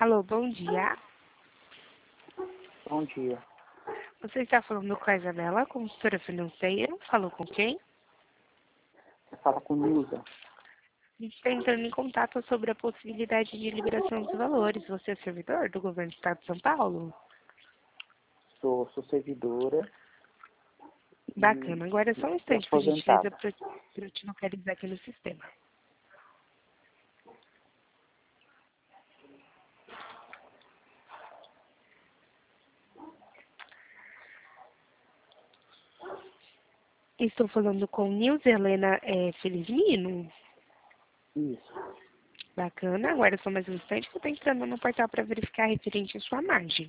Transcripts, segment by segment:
Alô, bom dia. Bom dia. Você está falando com a Isabela, consultora financeira? Falou com quem? Você fala com Nilza. A gente está entrando em contato sobre a possibilidade de liberação dos valores. Você é servidor do governo do estado de São Paulo? Sou servidora Bacana. Agora só um e instante, por gentileza, aposentada. para eu te localizar aqui no sistema. Estou falando com Nilza Helena Felizmino. Isso. Bacana. Agora só mais um instante que eu estou entrando no portal para verificar referente à sua margem.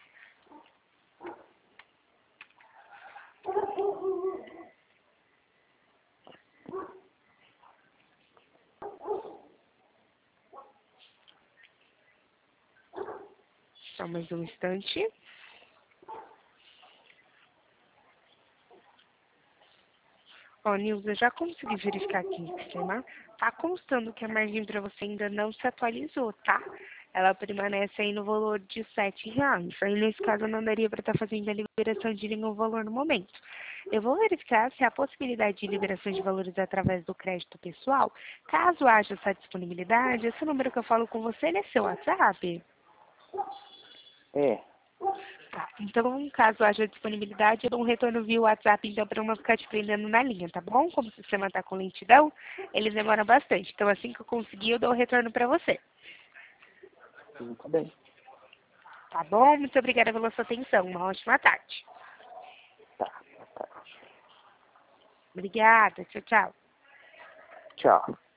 Só mais um instante. Ó, Nilza, já consegui verificar aqui no sistema. Tá constando que a margem para você ainda não se atualizou, tá? Ela permanece aí no valor de R$ 7. Aí, nesse caso, eu não daria para estar fazendo a liberação de nenhum valor no momento. Eu vou verificar se há possibilidade de liberação de valores através do crédito pessoal. Caso haja essa disponibilidade, esse número que eu falo com você, ele é seu WhatsApp? É. Tá, então, caso haja disponibilidade, eu dou um retorno via WhatsApp, então, para não ficar te prendendo na linha, tá bom? Como o sistema está com lentidão, eles demoram bastante. Então, assim que eu conseguir, eu dou o retorno para você. Tudo bem. Tá bom? Muito obrigada pela sua atenção. Uma ótima tarde. Tá. Boa tarde. Obrigada. Tchau, tchau. Tchau.